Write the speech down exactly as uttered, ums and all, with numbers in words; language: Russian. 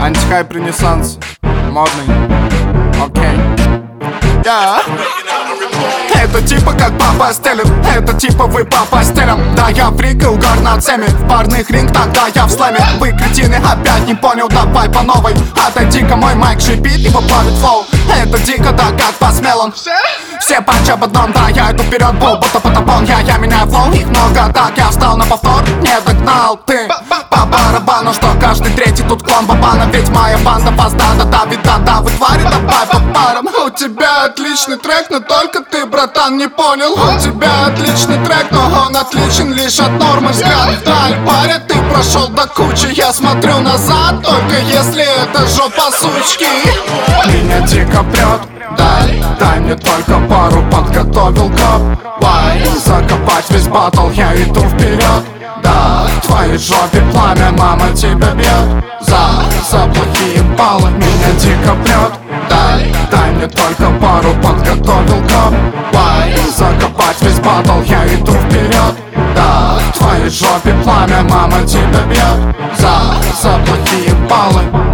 Антихайп ренессанс, модный. Окей. Yeah. Это типа как папа стелит, это типа вы по постелям. Да, я фрик и угар над всеми. В парных ринг, тогда я в слэме. Вы кретины, опять не понял, давай по новой. Отойди-ка, мой майк шипит, его плавит флоу. Это дико, да как посмел он. Все панчи об одном, да, я иду вперед, был будто потопон. Я, я меняю флоу, их много, так я встал на повтор. Не догнал ты по барабану, что каждый третий тут клон бабана. Ведь моя банда поздана, да, вида, да, вы твари, давай по парам. У тебя отличный трек, но только ты, братан, не понял. У тебя отличный трек, но он отличен лишь от нормы. Взгляд вдаль, паря, ты прошел до кучи. Я смотрю назад, только если это жопа сучки. Меня дико прет, дай, дай мне только пару, подготовил коп. Вай, закопать весь батл, я иду вперед. Да, в твоей жопе пламя, мама тебя бьет. За, за плохие баллы меня дико прет. Дай, дай мне только пару, подготовил коп. Вай, закопать весь батл, я иду вперед. Да, в твоей жопе пламя, мама тебя бьет. За, за плохие баллы.